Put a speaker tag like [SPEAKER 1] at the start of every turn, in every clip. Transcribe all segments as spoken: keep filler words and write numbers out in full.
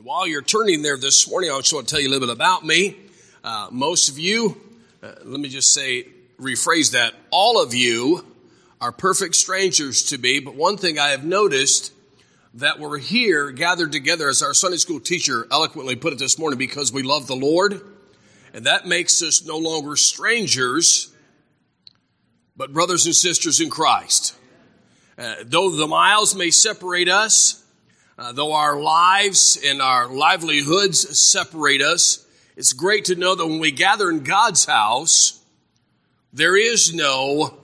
[SPEAKER 1] While you're turning there this morning, I just want to tell you a little bit about me. Uh, most of you, uh, let me just say, rephrase that, all of you are perfect strangers to me, but one thing I have noticed, that we're here gathered together, as our Sunday school teacher eloquently put it this morning, because we love the Lord, and that makes us no longer strangers, but brothers and sisters in Christ. Uh, though the miles may separate us, Uh, though our lives and our livelihoods separate us, it's great to know that when we gather in God's house, there is no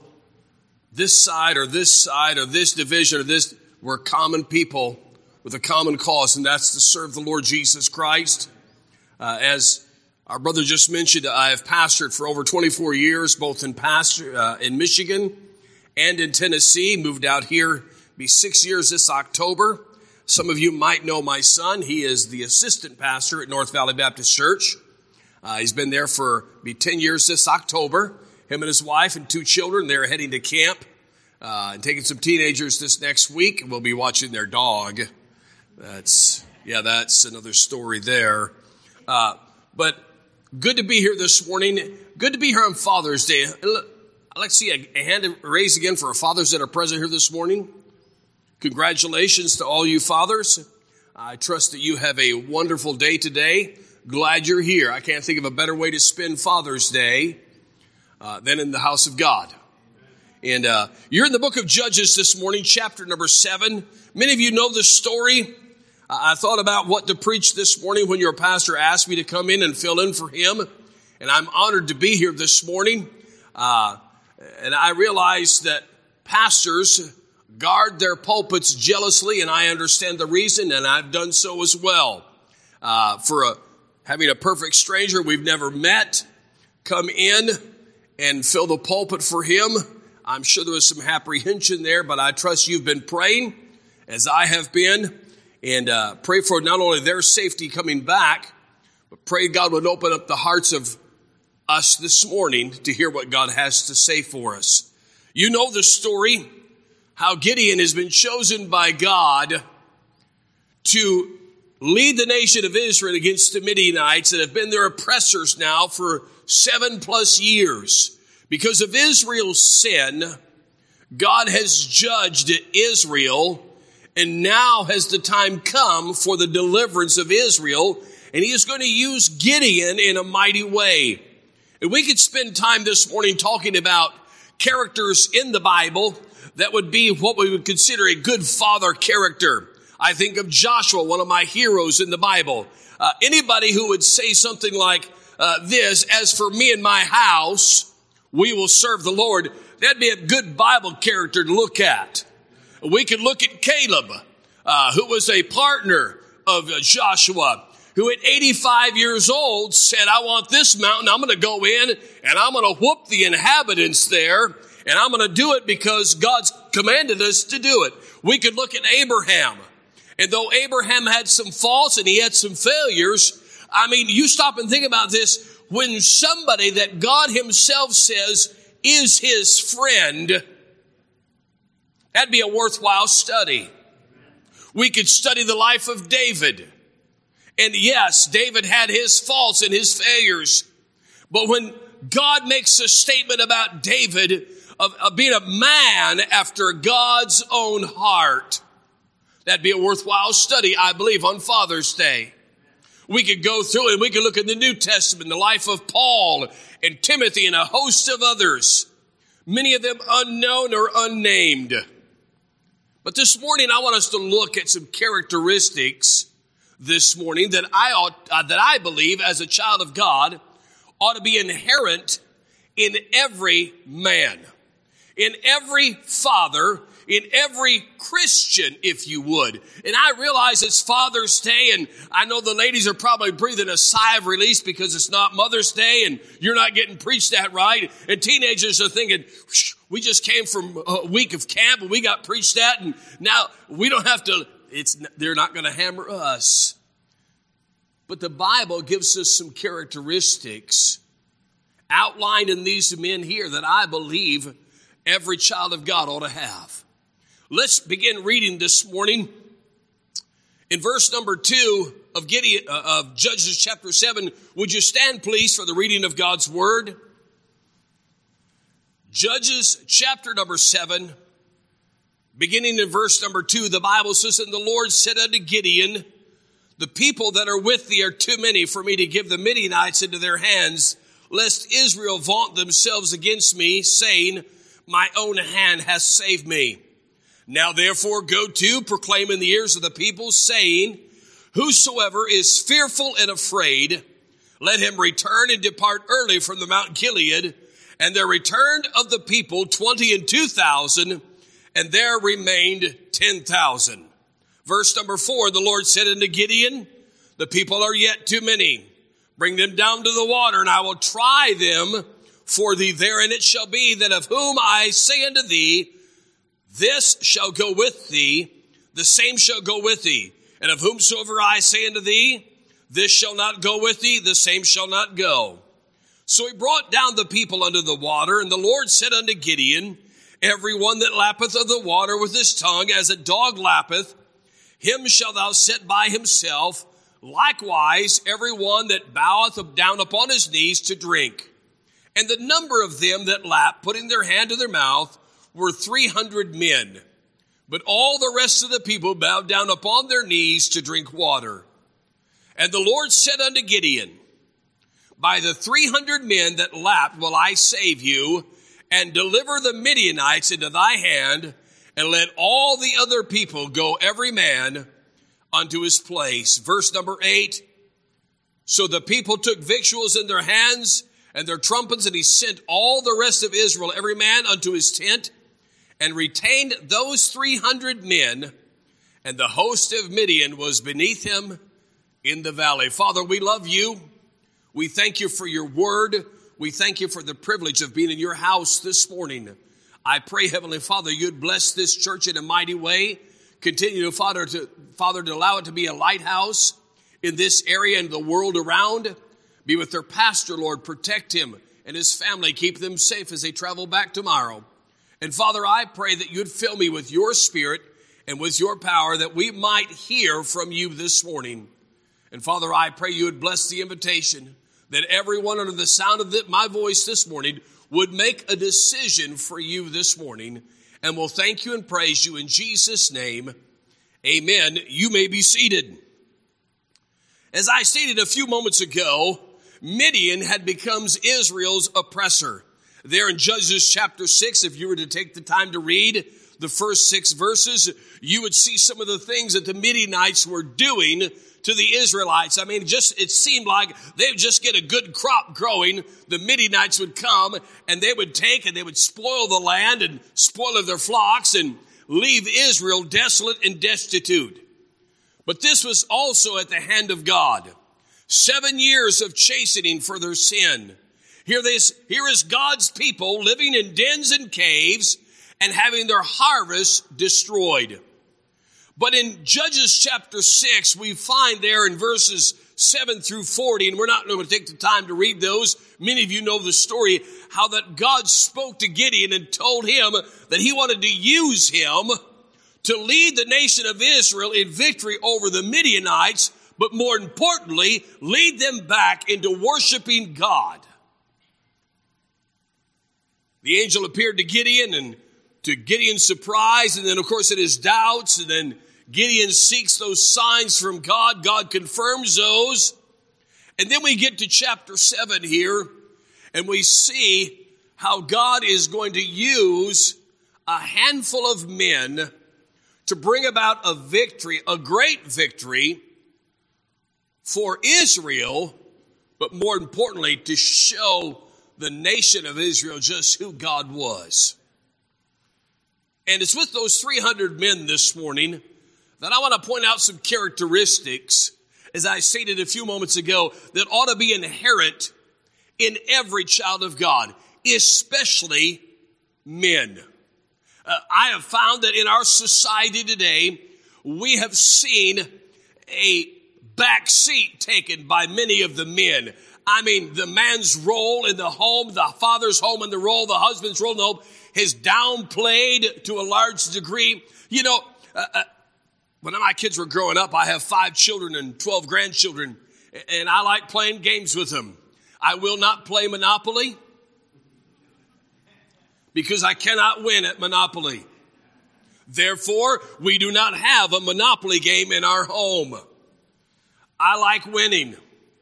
[SPEAKER 1] this side or this side or this division or this. We're common people with a common cause, and that's to serve the Lord Jesus Christ. Uh, as our brother just mentioned, I have pastored for over twenty-four years, both in pastor uh, in Michigan and in Tennessee. Moved out here, be six years this October. Some of you might know my son. He is the assistant pastor at North Valley Baptist Church. Uh, he's been there for be ten years this October. Him and his wife and two children, they're heading to camp uh, and taking some teenagers this next week. We'll be watching their dog. That's, yeah, that's another story there. Uh, but good to be here this morning. Good to be here on Father's Day. I'd like to see a, a hand raised again for our fathers that are present here this morning. Congratulations to all you fathers. I trust that you have a wonderful day today. Glad you're here. I can't think of a better way to spend Father's Day uh, than in the house of God. And uh, you're in the book of Judges this morning, chapter number seven. Many of you know this story. I thought about what to preach this morning when your pastor asked me to come in and fill in for him. And I'm honored to be here this morning. Uh, and I realize that pastors guard their pulpits jealously, and I understand the reason, and I've done so as well. Uh, for a, having a perfect stranger we've never met come in and fill the pulpit for him, I'm sure there was some apprehension there, but I trust you've been praying, as I have been, and uh, pray for not only their safety coming back, but pray God would open up the hearts of us this morning to hear what God has to say for us. You know the story, how Gideon has been chosen by God to lead the nation of Israel against the Midianites that have been their oppressors now for seven plus years. Because of Israel's sin, God has judged Israel, and now has the time come for the deliverance of Israel, and he is going to use Gideon in a mighty way. And we could spend time this morning talking about characters in the Bible that would be what we would consider a good father character. I think of Joshua, one of my heroes in the Bible. Uh, anybody who would say something like uh, this, as for me and my house, we will serve the Lord, that'd be a good Bible character to look at. We could look at Caleb, uh, who was a partner of Joshua, who at eighty-five years old said, I want this mountain, I'm going to go in and I'm going to whoop the inhabitants there. And I'm going to do it because God's commanded us to do it. We could look at Abraham. And though Abraham had some faults and he had some failures, I mean, you stop and think about this. When somebody that God himself says is his friend, that'd be a worthwhile study. We could study the life of David. And yes, David had his faults and his failures. But when God makes a statement about David, Of, of being a man after God's own heart, that'd be a worthwhile study, I believe, on Father's Day. We could go through and we could look at the New Testament, the life of Paul and Timothy and a host of others, many of them unknown or unnamed. But this morning, I want us to look at some characteristics this morning that I ought, uh, that I believe, as a child of God, ought to be inherent in every man. In every father, in every Christian, if you would. And I realize it's Father's Day, and I know the ladies are probably breathing a sigh of release because it's not Mother's Day, and you're not getting preached at right. And teenagers are thinking, we just came from a week of camp, and we got preached at, and now we don't have to, it's they're not going to hammer us. But the Bible gives us some characteristics outlined in these men here that I believe every child of God ought to have. Let's begin reading this morning. In verse number two, of Gideon, uh, of Judges chapter seven. Would you stand, please, for the reading of God's word? Judges chapter number seven, beginning in verse number two, the Bible says, "And the Lord said unto Gideon, the people that are with thee are too many for me to give the Midianites into their hands, lest Israel vaunt themselves against me, saying, my own hand hath saved me. Now therefore go to, proclaim in the ears of the people, saying, whosoever is fearful and afraid, let him return and depart early from the Mount Gilead. And there returned of the people twenty and two thousand, and there remained ten thousand. Verse number four, the Lord said unto Gideon, the people are yet too many. Bring them down to the water, and I will try them for thee there. And it shall be that of whom I say unto thee, this shall go with thee, the same shall go with thee. And of whomsoever I say unto thee, this shall not go with thee, the same shall not go. So he brought down the people unto the water, and the Lord said unto Gideon, every one that lappeth of the water with his tongue, as a dog lappeth, him shalt thou set by himself. Likewise, every one that boweth down upon his knees to drink. And the number of them that lapped, putting their hand to their mouth, were three hundred men. But all the rest of the people bowed down upon their knees to drink water. And the Lord said unto Gideon, by the three hundred men that lapped will I save you, and deliver the Midianites into thy hand, and let all the other people go every man unto his place. Verse number eight, so the people took victuals in their hands and their trumpets, and he sent all the rest of Israel, every man unto his tent, and retained those three hundred men, and the host of Midian was beneath him in the valley. Father, we love you. We thank you for your word. We thank you for the privilege of being in your house this morning. I pray, Heavenly Father, you'd bless this church in a mighty way. Continue, to, Father, to, Father, to allow it to be a lighthouse in this area and the world around. Be with their pastor, Lord. Protect him and his family. Keep them safe as they travel back tomorrow. And Father, I pray that you'd fill me with your spirit and with your power, that we might hear from you this morning. And Father, I pray you would bless the invitation, that everyone under the sound of the, my voice this morning would make a decision for you this morning. And we'll thank you and praise you in Jesus' name. Amen. You may be seated. As I stated a few moments ago, Midian had become Israel's oppressor. There in Judges chapter six, if you were to take the time to read the first six verses, you would see some of the things that the Midianites were doing to the Israelites. I mean, just it seemed like they would just get a good crop growing. The Midianites would come and they would take and they would spoil the land and spoil their flocks and leave Israel desolate and destitute. But this was also at the hand of God. Seven years of chastening for their sin. Here, this, here is God's people living in dens and caves and having their harvest destroyed. But in Judges chapter six, we find there in verses seven through forty, and we're not going to take the time to read those. Many of you know the story, how that God spoke to Gideon and told him that he wanted to use him to lead the nation of Israel in victory over the Midianites, but more importantly, lead them back into worshiping God. The angel appeared to Gideon, and to Gideon's surprise, and then of course it is doubts, and then Gideon seeks those signs from God. God confirms those. And then we get to chapter seven here, and we see how God is going to use a handful of men to bring about a victory, a great victory for Israel, but more importantly, to show the nation of Israel just who God was. And it's with those three hundred men this morning that I want to point out some characteristics, as I stated a few moments ago, that ought to be inherent in every child of God, especially men. Uh, I have found that in our society today, we have seen a back seat taken by many of the men. I mean, the man's role in the home, the father's home in the role, the husband's role in the home, is downplayed to a large degree. You know, uh, uh, When my kids were growing up, I have five children and twelve grandchildren, and I like playing games with them. I will not play Monopoly because I cannot win at Monopoly. Therefore, we do not have a Monopoly game in our home. I like winning.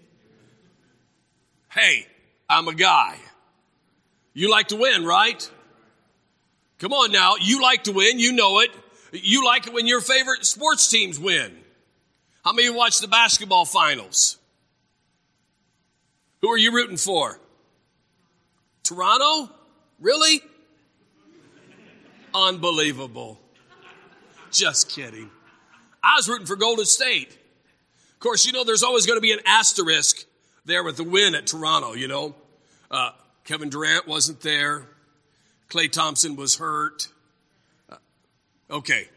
[SPEAKER 1] Hey, I'm a guy. You like to win, right? Come on now. You like to win. You know it. You like it when your favorite sports teams win. How many of you watch the basketball finals? Who are you rooting for? Toronto? Really? Unbelievable. Just kidding. I was rooting for Golden State. Of course, you know, there's always going to be an asterisk there with the win at Toronto, you know. Uh, Kevin Durant wasn't there. Klay Thompson was hurt. Uh, okay.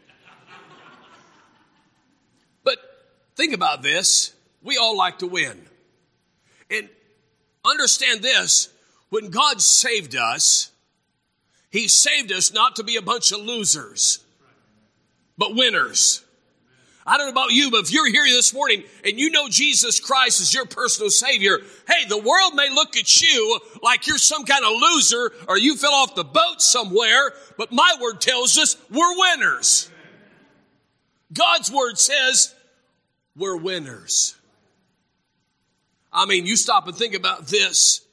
[SPEAKER 1] But think about this. We all like to win. And understand this. When God saved us, He saved us not to be a bunch of losers, but winners. I don't know about you, but if you're here this morning and you know Jesus Christ is your personal Savior, hey, the world may look at you like you're some kind of loser or you fell off the boat somewhere, but my word tells us we're winners. God's word says we're winners. I mean, you stop and think about this.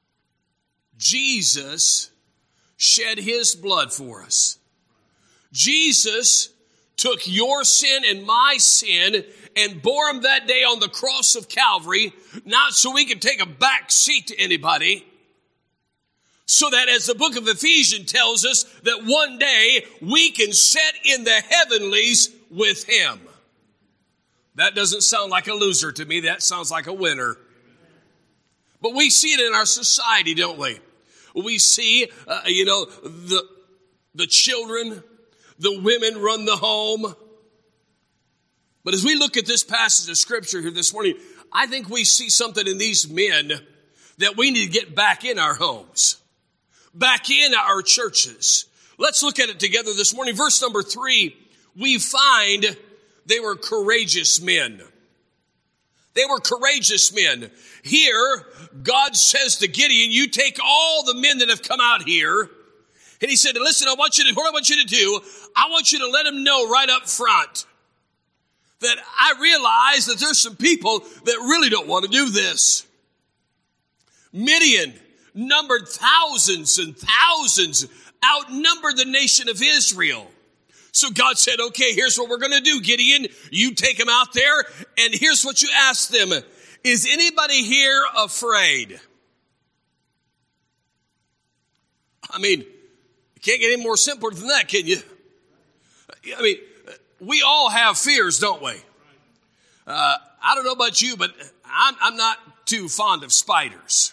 [SPEAKER 1] Jesus shed His blood for us. Jesus took your sin and my sin and bore them that day on the cross of Calvary, not so we could take a back seat to anybody, so that as the book of Ephesians tells us, that one day we can sit in the heavenlies with Him. That doesn't sound like a loser to me. That sounds like a winner. But we see it in our society, don't we? We see, uh, you know, the, the children, the women run the home. But as we look at this passage of Scripture here this morning, I think we see something in these men that we need to get back in our homes, back in our churches. Let's look at it together this morning. Verse number three, we find they were courageous men. They were courageous men. Here, God says to Gideon, you take all the men that have come out here. And he said, listen, I want you to, what I want you to do, I want you to let them know right up front that I realize that there's some people that really don't want to do this. Midian numbered thousands and thousands, outnumbered the nation of Israel. So God said, okay, here's what we're going to do, Gideon. You take them out there, and here's what you ask them. Is anybody here afraid? I mean, you can't get any more simpler than that, can you? I mean, we all have fears, don't we? Uh, I don't know about you, but I'm, I'm not too fond of spiders.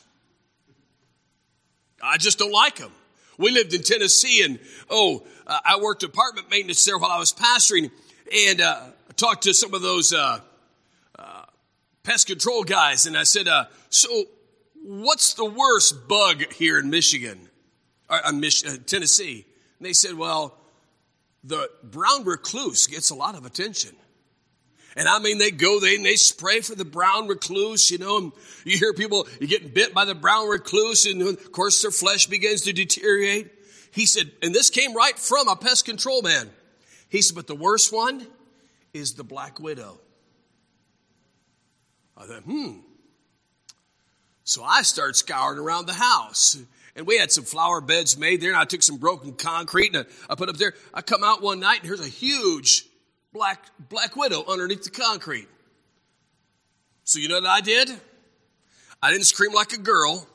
[SPEAKER 1] I just don't like them. We lived in Tennessee, and, oh, uh, I worked apartment maintenance there while I was pastoring, and uh, I talked to some of those uh, uh, pest control guys, and I said, uh, so what's the worst bug here in Michigan, or uh, Mich- uh, Tennessee? And they said, well, the brown recluse gets a lot of attention. And I mean, they go, they, and they spray for the brown recluse, you know, and you hear people, you're getting bit by the brown recluse, and of course their flesh begins to deteriorate. He said, and this came right from a pest control man. He said, but the worst one is the black widow. I thought, hmm. So I started scouring around the house. And we had some flower beds made there, and I took some broken concrete, and I, I put up there. I come out one night, and here's a huge black black widow underneath the concrete. So you know what I did? I didn't scream like a girl.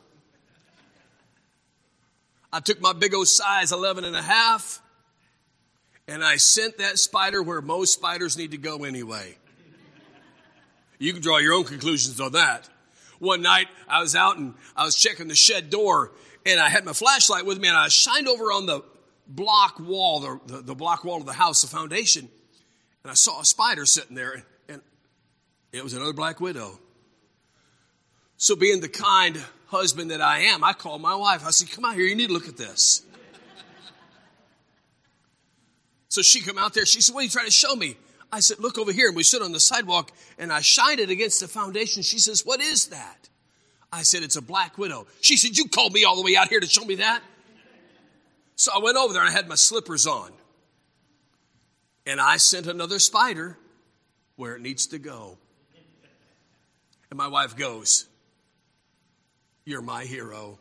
[SPEAKER 1] I took my big old size eleven and a half, and I sent that spider where most spiders need to go anyway. You can draw your own conclusions on that. One night, I was out, and I was checking the shed door, and I had my flashlight with me, and I shined over on the block wall, the, the, the block wall of the house, the foundation, and I saw a spider sitting there, and it was another black widow. So being the kind husband that I am, I called my wife. I said, come out here, you need to look at this. So she come out there, she said, what are you trying to show me? I said, look over here. And we stood on the sidewalk, and I shined it against the foundation. She says, what is that? I said, it's a black widow. She said, you called me all the way out here to show me that? So I went over there, and I had my slippers on. And I sent another spider where it needs to go. And my wife goes, you're my hero.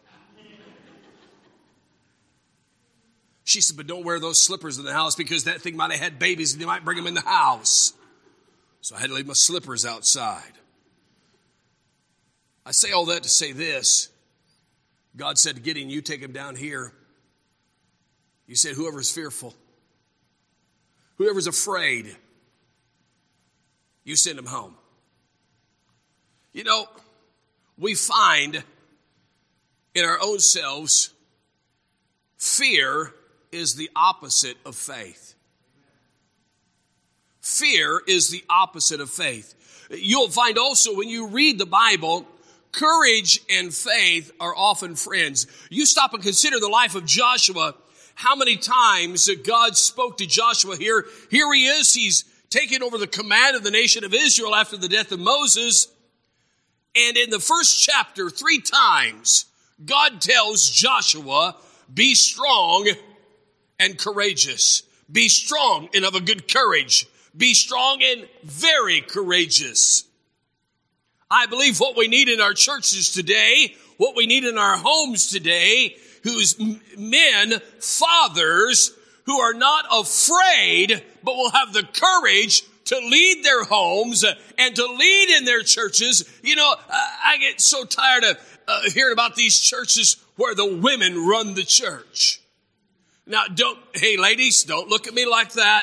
[SPEAKER 1] She said, but don't wear those slippers in the house because that thing might have had babies and they might bring them in the house. So I had to leave my slippers outside. I say all that to say this. God said to Gideon, you take him down here. He said, whoever's fearful, whoever's afraid, you send him home. You know, we find in our own selves, fear is the opposite of faith. Fear is the opposite of faith. You'll find also when you read the Bible, courage and faith are often friends. You stop and consider the life of Joshua, how many times God spoke to Joshua here. Here he is, he's taken over the command of the nation of Israel after the death of Moses. And in the first chapter, three times, God tells Joshua, be strong and courageous. Be strong and of a good courage. Be strong and very courageous. I believe what we need in our churches today, what we need in our homes today, whose men, fathers, who are not afraid, but will have the courage to lead their homes and to lead in their churches. You know, I get so tired of uh, hearing about these churches where the women run the church. Now, don't, hey ladies, don't look at me like that.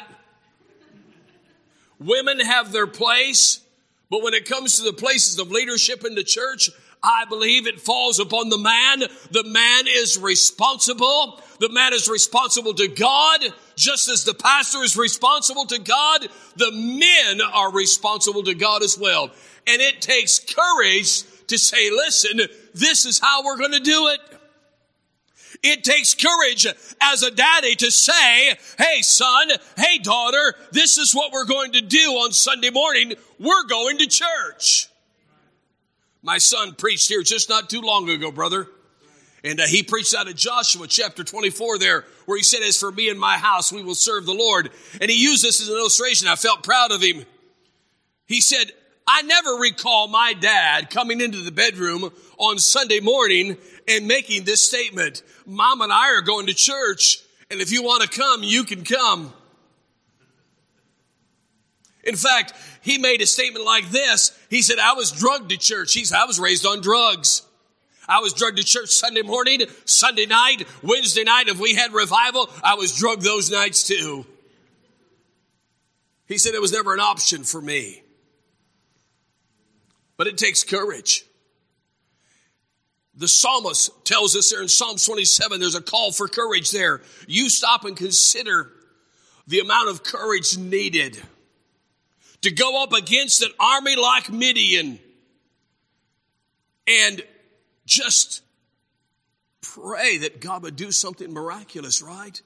[SPEAKER 1] Women have their place, but when it comes to the places of leadership in the church, I believe it falls upon the man. The man is responsible. The man is responsible to God, just as the pastor is responsible to God. The men are responsible to God as well. And it takes courage to say, listen, this is how we're going to do it. It takes courage as a daddy to say, hey, son, hey, daughter, this is what we're going to do on Sunday morning. We're going to church. My son preached here just not too long ago, brother. And uh, he preached out of Joshua chapter twenty-four there, where he said, as for me and my house, we will serve the Lord. And he used this as an illustration. I felt proud of him. He said, I never recall my dad coming into the bedroom on Sunday morning and making this statement, Mom and I are going to church, and if you want to come, you can come. In fact, he made a statement like this. He said, I was drugged to church. He said, I was raised on drugs. I was drugged to church Sunday morning, Sunday night, Wednesday night. If we had revival, I was drugged those nights too. He said it was never an option for me. But it takes courage. The psalmist tells us there in Psalms twenty-seven, there's a call for courage there. You stop and consider the amount of courage needed to go up against an army like Midian and just pray that God would do something miraculous, right?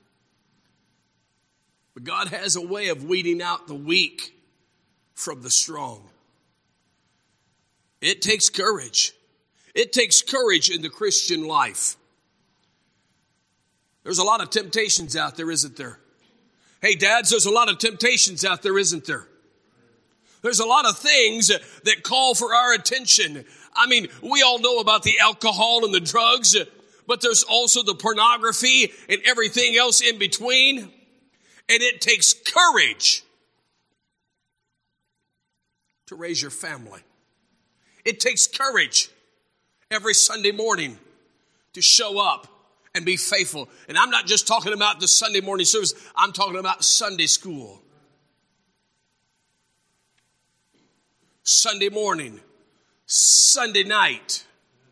[SPEAKER 1] But God has a way of weeding out the weak from the strong. It takes courage. It takes courage in the Christian life. There's a lot of temptations out there, isn't there? Hey, dads, there's a lot of temptations out there, isn't there? There's a lot of things that call for our attention. I mean, we all know about the alcohol and the drugs, but there's also the pornography and everything else in between. And it takes courage to raise your family. It takes courage every Sunday morning to show up and be faithful. And I'm not just talking about the Sunday morning service. I'm talking about Sunday school. Sunday morning, Sunday night.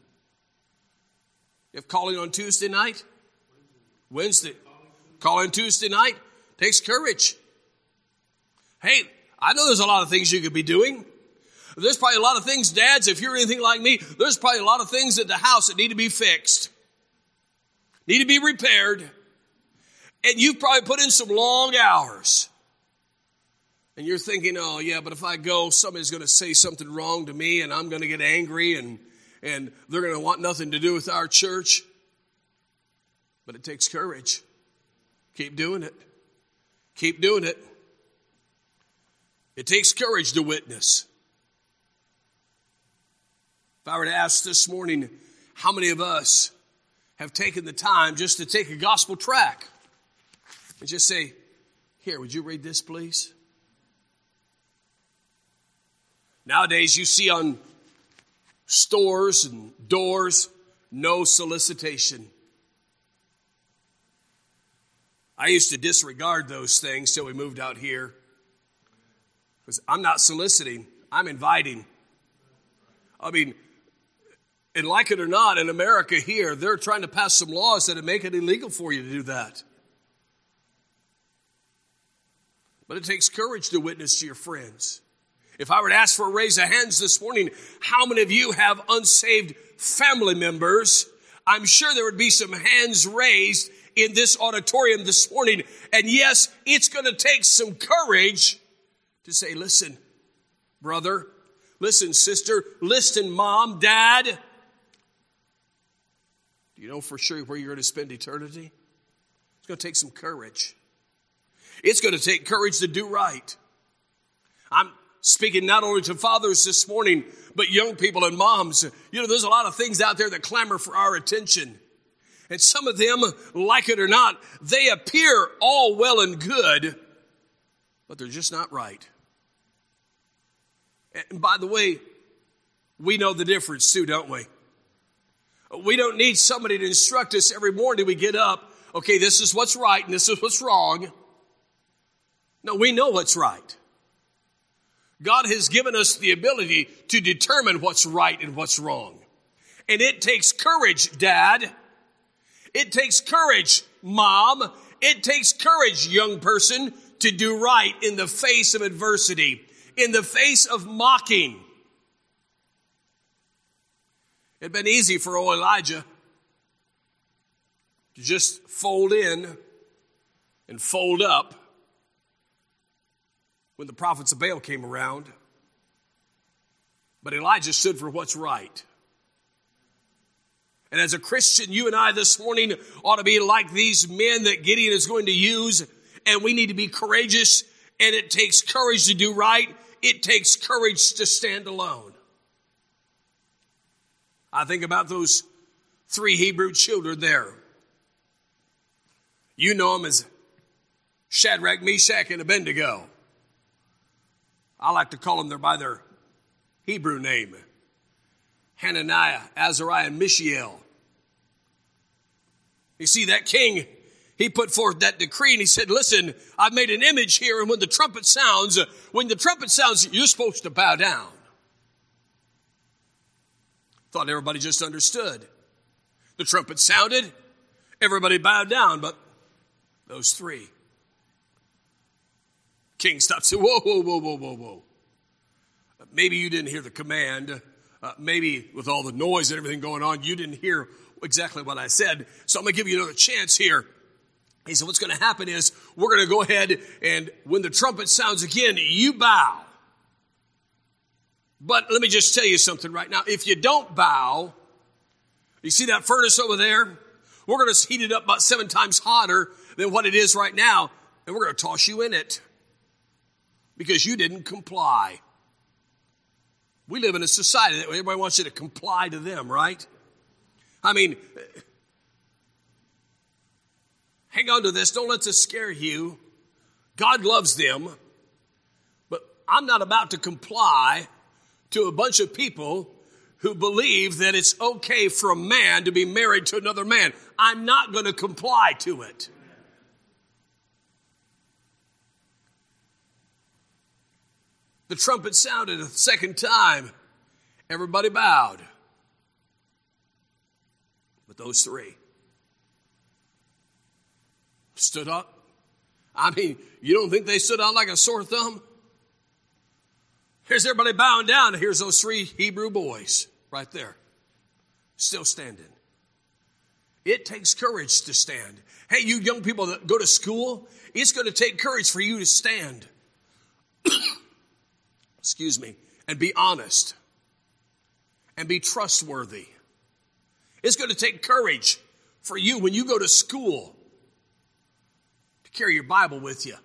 [SPEAKER 1] You have calling on Tuesday night? Wednesday. Calling Tuesday night takes courage. Hey, I know there's a lot of things you could be doing. There's probably a lot of things, dads, if you're anything like me, there's probably a lot of things at the house that need to be fixed, need to be repaired. And you've probably put in some long hours. And you're thinking, oh yeah, but if I go, somebody's going to say something wrong to me and I'm going to get angry and, and they're going to want nothing to do with our church. But it takes courage. Keep doing it. Keep doing it. It takes courage to witness. If I were to ask this morning, how many of us have taken the time just to take a gospel tract and just say, here, would you read this, please? Nowadays, you see on stores and doors, no solicitation. I used to disregard those things till we moved out here. Because I'm not soliciting, I'm inviting. I mean, and like it or not, in America here, they're trying to pass some laws that make it illegal for you to do that. But it takes courage to witness to your friends. If I were to ask for a raise of hands this morning, how many of you have unsaved family members? I'm sure there would be some hands raised in this auditorium this morning. And yes, it's going to take some courage to say, listen, brother, listen, sister, listen, mom, dad. Do you know for sure where you're going to spend eternity? It's going to take some courage. It's going to take courage to do right. I'm speaking not only to fathers this morning, but young people and moms. You know, there's a lot of things out there that clamor for our attention. And some of them, like it or not, they appear all well and good, but they're just not right. And by the way, we know the difference too, don't we? We don't need somebody to instruct us every morning we get up. Okay, this is what's right and this is what's wrong. No, we know what's right. God has given us the ability to determine what's right and what's wrong. And it takes courage, Dad. It takes courage, Mom. It takes courage, young person, to do right in the face of adversity, in the face of mocking. It'd been easy for old Elijah to just fold in and fold up when the prophets of Baal came around. But Elijah stood for what's right. And as a Christian, you and I this morning ought to be like these men that Gideon is going to use. And we need to be courageous. And it takes courage to do right. It takes courage to stand alone. I think about those three Hebrew children there. You know them as Shadrach, Meshach, and Abednego. I like to call them there by their Hebrew name. Hananiah, Azariah, and Mishael. You see, that king, he put forth that decree and he said, listen, I've made an image here, and when the trumpet sounds, when the trumpet sounds, you're supposed to bow down. Thought everybody just understood. The trumpet sounded, everybody bowed down, but those three. King stopped and said, whoa, whoa, whoa, whoa, whoa, whoa. Maybe you didn't hear the command. Uh, maybe with all the noise and everything going on, you didn't hear exactly what I said. So I'm going to give you another chance here. He said, what's going to happen is we're going to go ahead and when the trumpet sounds again, you bow. But let me just tell you something right now. If you don't bow, you see that furnace over there? We're going to heat it up about seven times hotter than what it is right now. And we're going to toss you in it. Because you didn't comply. We live in a society that everybody wants you to comply to them, right? I mean, hang on to this. Don't let this scare you. God loves them. But I'm not about to comply to a bunch of people who believe that it's okay for a man to be married to another man. I'm not going to comply to it. The trumpet sounded a second time. Everybody bowed. But those three stood up. I mean, you don't think they stood out like a sore thumb? Here's everybody bowing down. Here's those three Hebrew boys right there. Still standing. It takes courage to stand. Hey, you young people that go to school, it's going to take courage for you to stand. excuse me, and be honest and be trustworthy. It's going to take courage for you when you go to school to carry your Bible with you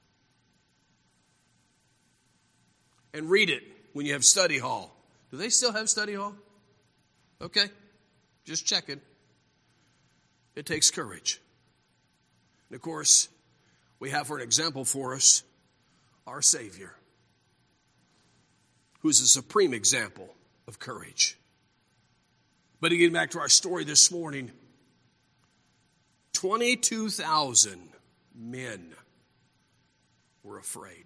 [SPEAKER 1] and read it when you have study hall. Do they still have study hall? Okay, just checking. It takes courage. And of course, we have for an example for us our Savior, who's a supreme example of courage. But to get back to our story this morning, twenty-two thousand men were afraid.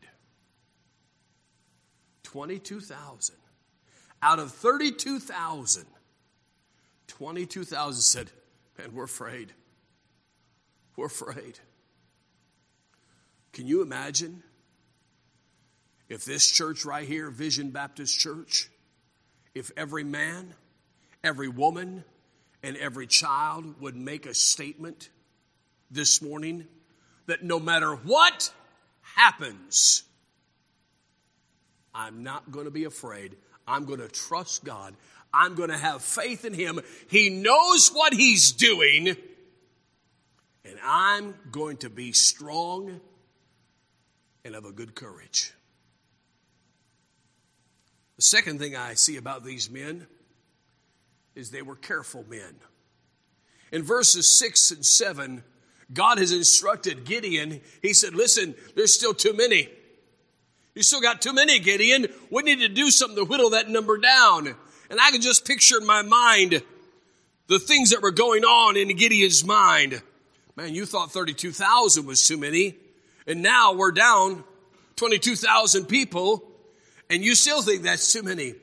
[SPEAKER 1] twenty-two thousand. Out of thirty-two thousand, twenty-two thousand said, man, we're afraid. We're afraid. Can you imagine if this church right here, Vision Baptist Church, if every man, every woman, and every child would make a statement this morning that no matter what happens, I'm not going to be afraid. I'm going to trust God. I'm going to have faith in Him. He knows what He's doing. And I'm going to be strong and of a good courage. The second thing I see about these men is they were careful men. In verses six and seven, God has instructed Gideon. He said, listen, there's still too many. You still got too many, Gideon. We need to do something to whittle that number down. And I can just picture in my mind the things that were going on in Gideon's mind. Man, you thought thirty-two thousand was too many. And now we're down twenty-two thousand people. And you still think that's too many.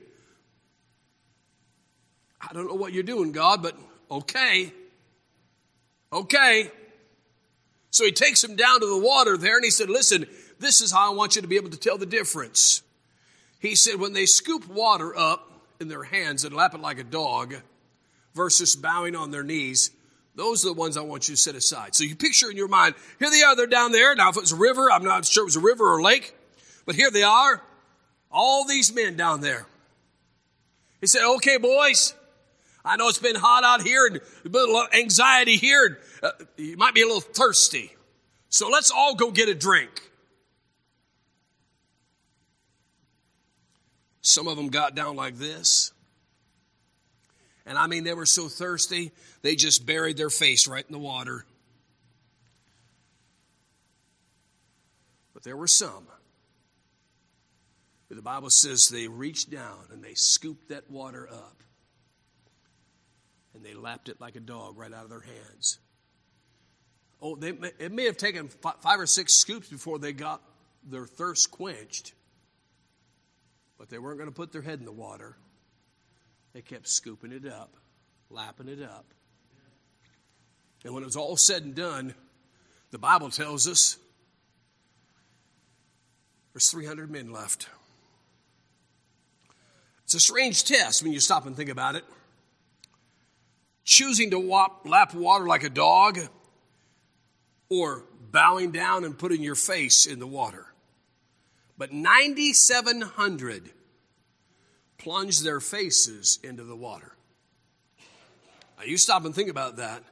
[SPEAKER 1] I don't know what you're doing, God, but okay. Okay. So he takes him down to the water there and he said, listen, this is how I want you to be able to tell the difference. He said, when they scoop water up in their hands and lap it like a dog versus bowing on their knees, those are the ones I want you to set aside. So you picture in your mind, here they are, they're down there. Now, if it was a river, I'm not sure it was a river or a lake, but here they are, all these men down there. He said, okay, boys, I know it's been hot out here and a little anxiety here. And, uh, you might be a little thirsty. So let's all go get a drink. Some of them got down like this. And I mean, they were so thirsty, they just buried their face right in the water. But there were some. The Bible says they reached down and they scooped that water up. And they lapped it like a dog right out of their hands. Oh, they, it may have taken five or six scoops before they got their thirst quenched. But they weren't going to put their head in the water. They kept scooping it up, lapping it up. And when it was all said and done, the Bible tells us there's three hundred men left. It's a strange test when you stop and think about it. Choosing to wap, lap water like a dog or bowing down and putting your face in the water. But nine thousand seven hundred plunged their faces into the water. Now you stop and think about that.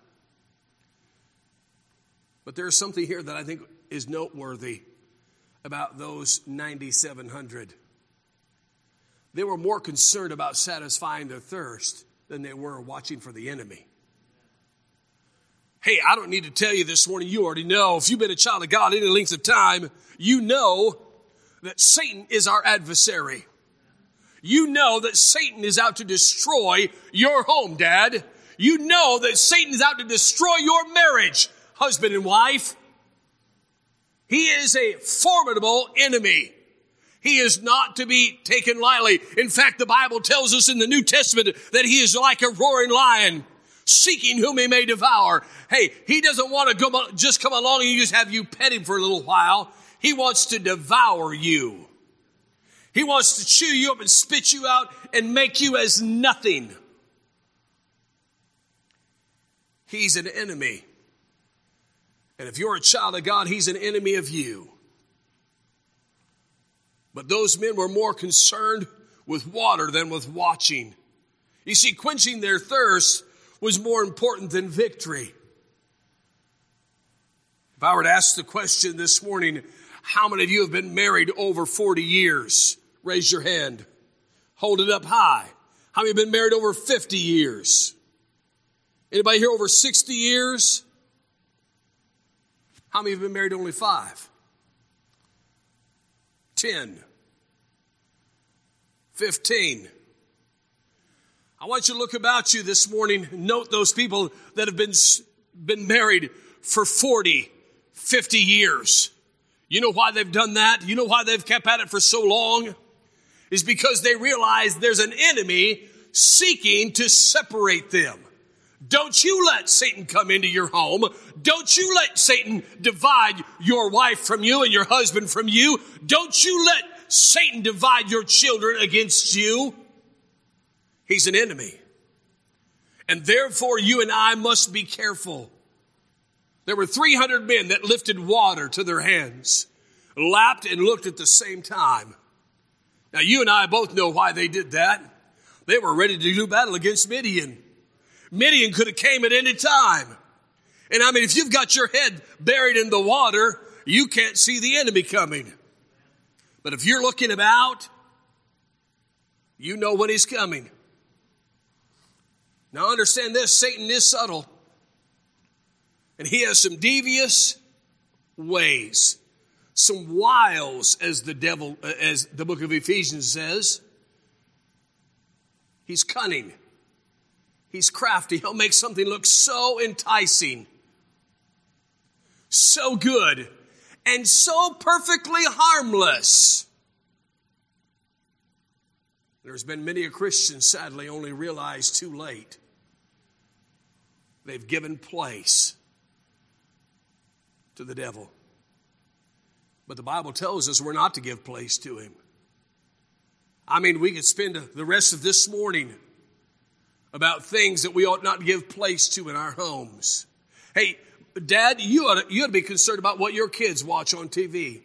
[SPEAKER 1] But there's something here that I think is noteworthy about those nine thousand seven hundred. They were more concerned about satisfying their thirst than they were watching for the enemy. Hey, I don't need to tell you this morning. You already know. If you've been a child of God any length of time, you know that Satan is our adversary. You know that Satan is out to destroy your home, Dad. You know that Satan is out to destroy your marriage, husband and wife. He is a formidable enemy. He is not to be taken lightly. In fact, the Bible tells us in the New Testament that he is like a roaring lion, seeking whom he may devour. Hey, he doesn't want to come, just come along and just have you pet him for a little while. He wants to devour you. He wants to chew you up and spit you out and make you as nothing. He's an enemy. And if you're a child of God, he's an enemy of you. But those men were more concerned with water than with watching. You see, quenching their thirst was more important than victory. If I were to ask the question this morning, how many of you have been married over forty years? Raise your hand. Hold it up high. How many have been married over fifty years? Anybody here over sixty years? How many have been married only five? ten? fifteen? I want you to look about you this morning. Note those people that have been, been married for forty, fifty years. You know why they've done that? You know why they've kept at it for so long? Is because they realize there's an enemy seeking to separate them. Don't you let Satan come into your home. Don't you let Satan divide your wife from you and your husband from you. Don't you let Satan divide your children against you. He's an enemy. And therefore you and I must be careful. There were three hundred men that lifted water to their hands, lapped and looked at the same time. Now you and I both know why they did that. They were ready to do battle against Midian. Midian could have came at any time. And I mean, if you've got your head buried in the water, you can't see the enemy coming. But if you're looking about, you know when he's coming. Now understand this, Satan is subtle. And he has some devious ways, some wiles, as the devil, as the book of Ephesians says. He's cunning. He's crafty. He'll make something look so enticing, so good, and so perfectly harmless. There's been many a Christian, sadly, only realized too late. They've given place to the devil. But the Bible tells us we're not to give place to him. I mean, we could spend the rest of this morning about things that we ought not give place to in our homes. Hey, Dad, you ought to, you ought to be concerned about what your kids watch on T V.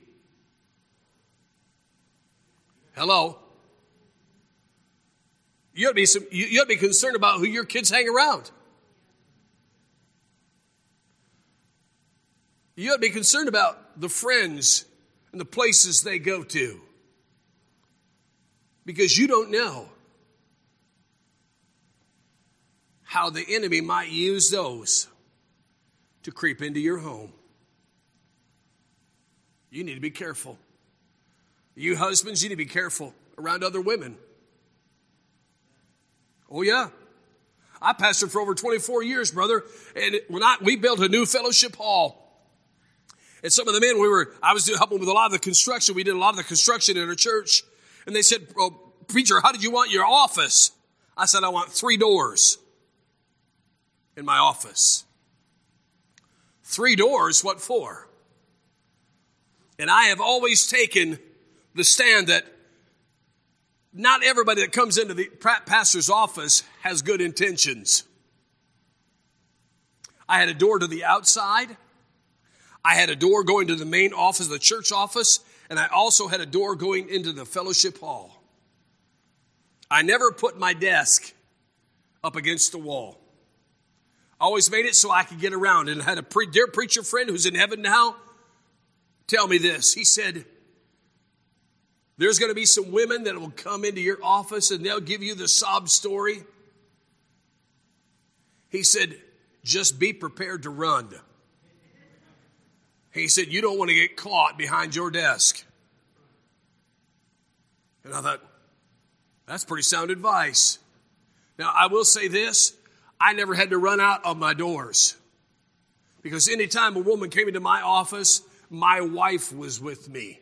[SPEAKER 1] Hello? You ought to be, some, you, you ought to be concerned about who your kids hang around. You ought to be concerned about the friends and the places they go to. Because you don't know how the enemy might use those to creep into your home. You need to be careful. You husbands, you need to be careful around other women. Oh yeah. I pastored for over twenty-four years, brother. And when I, we built a new fellowship hall. And some of the men, we were, I was helping with a lot of the construction. We did a lot of the construction in our church. And they said, oh, preacher, how did you want your office? I said, I want three doors in my office. Three doors, what for? And I have always taken the stand that not everybody that comes into the pastor's office has good intentions. I had a door to the outside. I had a door going to the main office, the church office, and I also had a door going into the fellowship hall. I never put my desk up against the wall. I always made it so I could get around. And I had a pre- dear preacher friend who's in heaven now tell me this. He said, there's going to be some women that will come into your office and they'll give you the sob story. He said, just be prepared to run. He said, you don't want to get caught behind your desk. And I thought, that's pretty sound advice. Now, I will say this. I never had to run out of my doors. Because anytime a woman came into my office, my wife was with me.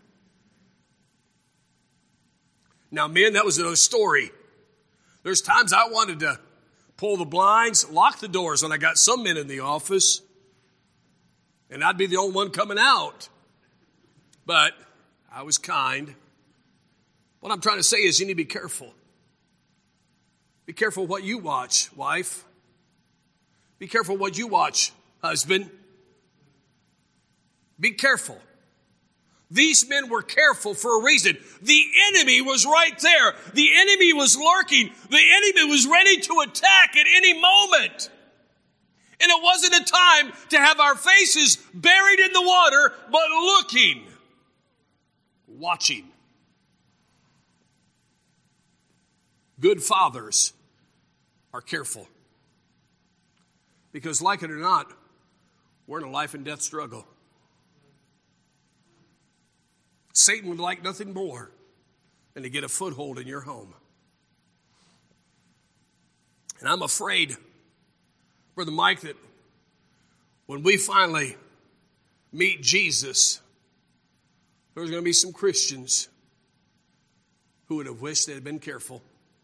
[SPEAKER 1] Now, men, that was another story. There's times I wanted to pull the blinds, lock the doors when I got some men in the office. And I'd be the only one coming out. But I was kind. What I'm trying to say is you need to be careful. Be careful what you watch, wife. Be careful what you watch, husband. Be careful. These men were careful for a reason. The enemy was right there. The enemy was lurking. The enemy was ready to attack at any moment. And it wasn't a time to have our faces buried in the water, but looking, watching. Good fathers are careful. Because like it or not, we're in a life and death struggle. Satan would like nothing more than to get a foothold in your home. And I'm afraid, Brother Mike, that when we finally meet Jesus, there's going to be some Christians who would have wished they had been careful.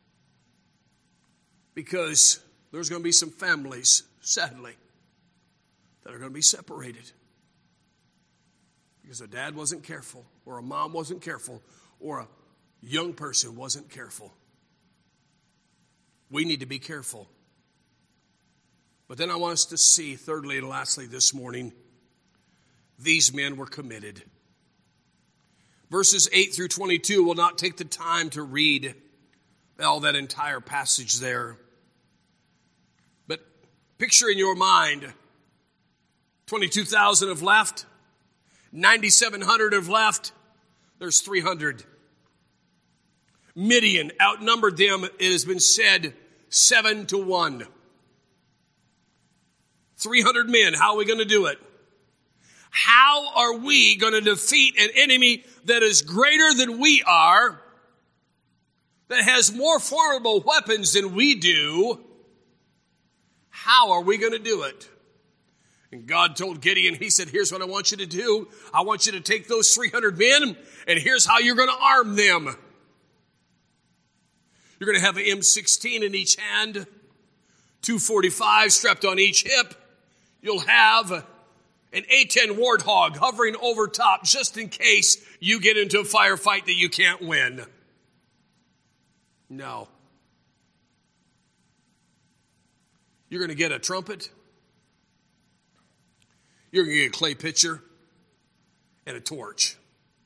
[SPEAKER 1] Because there's going to be some families, sadly, that are going to be separated. Because a dad wasn't careful, or a mom wasn't careful, or a young person wasn't careful. We need to be careful. But then I want us to see, thirdly and lastly this morning, these men were committed. Verses eight through twenty-two, will not take the time to read all that entire passage there. But picture in your mind, twenty-two thousand have left. ninety-seven hundred have left. There's three hundred. Midian outnumbered them, it has been said, seven to one. three hundred men. How are we going to do it? How are we going to defeat an enemy that is greater than we are, that has more formidable weapons than we do? How are we going to do it? And God told Gideon, he said, here's what I want you to do. I want you to take those three hundred men, and here's how you're going to arm them. You're going to have an M sixteen in each hand, two forty-five strapped on each hip. You'll have an A ten Warthog hovering over top just in case you get into a firefight that you can't win. No. You're going to get a trumpet. You're going to get a clay pitcher and a torch.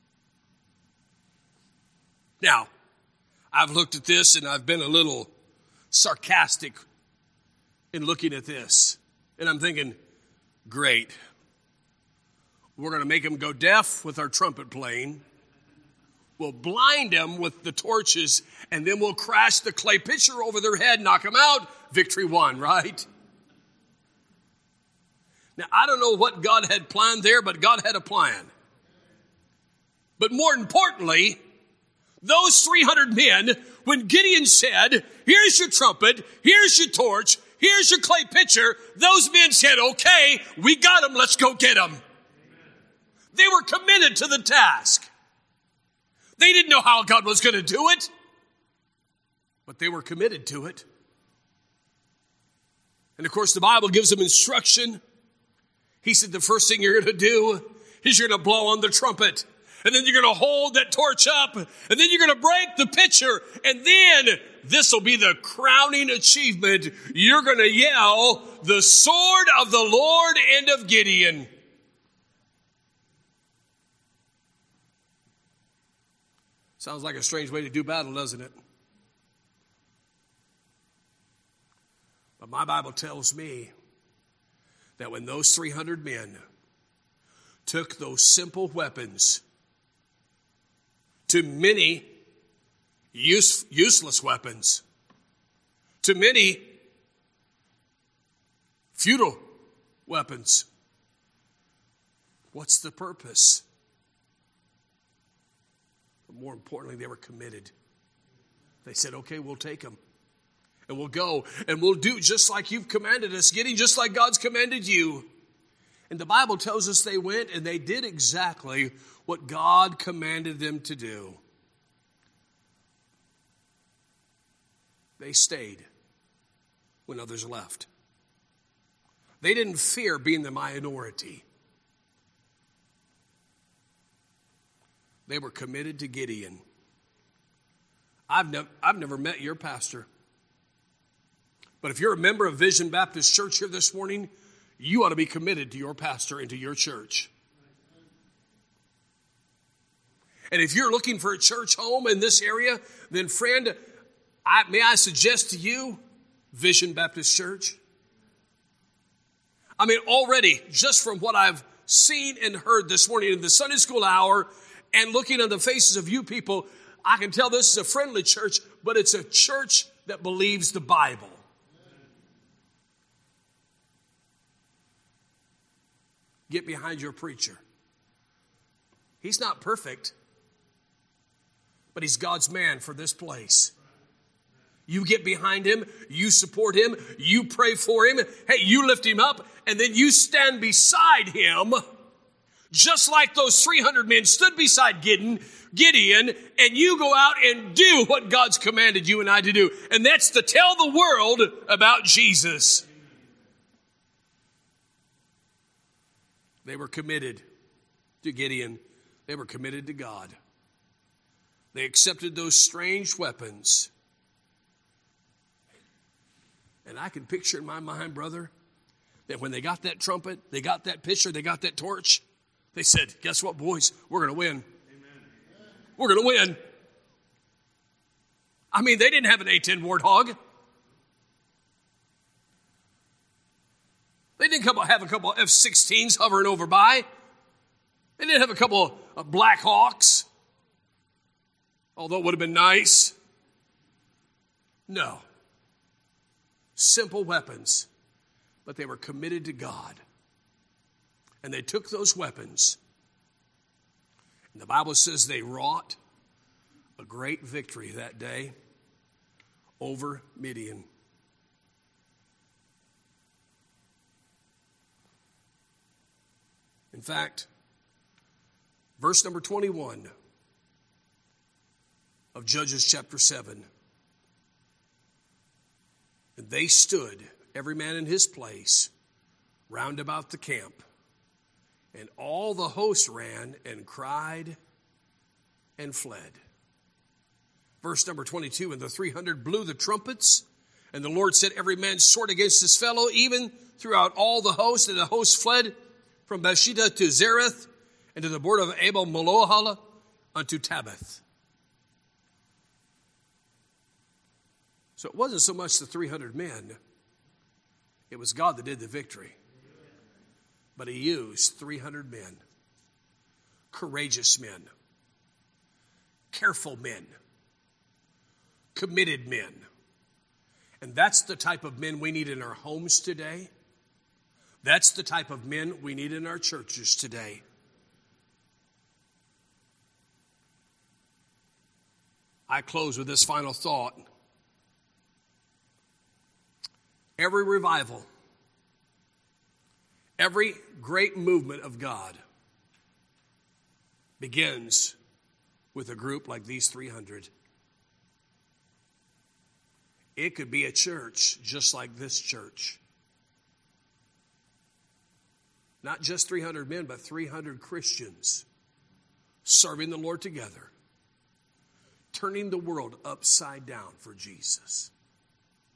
[SPEAKER 1] Now, I've looked at this and I've been a little sarcastic in looking at this. And I'm thinking, great. We're going to make them go deaf with our trumpet playing. We'll blind them with the torches, and then we'll crash the clay pitcher over their head, knock them out. Victory won, right? Now, I don't know what God had planned there, but God had a plan. But more importantly, those three hundred men, when Gideon said, here's your trumpet, here's your torch, here's your clay pitcher, those men said, okay, we got them, let's go get them. They were committed to the task. They didn't know how God was going to do it, but they were committed to it. And of course, the Bible gives them instruction. He said the first thing you're going to do is you're going to blow on the trumpet. And then you're going to hold that torch up. And then you're going to break the pitcher. And then this will be the crowning achievement. You're going to yell, the sword of the Lord and of Gideon. Sounds like a strange way to do battle, doesn't it? But my Bible tells me that when those three hundred men took those simple weapons to many use, useless weapons, to many futile weapons, what's the purpose? But more importantly, they were committed. They said, okay, we'll take them. And we'll go and we'll do just like you've commanded us, getting just like God's commanded you. And the Bible tells us they went and they did exactly what God commanded them to do. They stayed when others left. They didn't fear being the minority. They were committed to Gideon. I've, nev- I've never met your pastor. But if you're a member of Vision Baptist Church here this morning, you ought to be committed to your pastor and to your church. And if you're looking for a church home in this area, then friend, I, may I suggest to you, Vision Baptist Church? I mean, already, just from what I've seen and heard this morning in the Sunday school hour and looking on the faces of you people, I can tell this is a friendly church, but it's a church that believes the Bible. Get behind your preacher. He's not perfect, but he's God's man for this place. You get behind him, you support him, you pray for him, hey, you lift him up, and then you stand beside him, just like those three hundred men stood beside Gideon, Gideon, and you go out and do what God's commanded you and I to do, and that's to tell the world about Jesus. They were committed to Gideon. They were committed to God. They accepted those strange weapons. And I can picture in my mind, brother, that when they got that trumpet, they got that pitcher, they got that torch, they said, guess what, boys? We're going to win. Amen. We're going to win. I mean, they didn't have an A ten Warthog. They didn't come, have a couple of F sixteens hovering over by. They didn't have a couple of Black Hawks, although it would have been nice. No. Simple weapons, but they were committed to God. And they took those weapons, and the Bible says they wrought a great victory that day over Midian. In fact, verse number twenty-one of Judges chapter seven. And they stood, every man in his place, round about the camp. And all the host ran and cried and fled. Verse number twenty-two, and the three hundred blew the trumpets, and the Lord set every man's sword against his fellow, even throughout all the host, and the host fled from Bathsheba to Zareth, and to the border of Abel Meholah unto Tabbath. So it wasn't so much the three hundred men. It was God that did the victory. But he used three hundred men. Courageous men. Careful men. Committed men. And that's the type of men we need in our homes today. That's the type of men we need in our churches today. I close with this final thought. Every revival, every great movement of God begins with a group like these three hundred. It could be a church just like this church. Not just three hundred men, but three hundred Christians serving the Lord together, turning the world upside down for Jesus.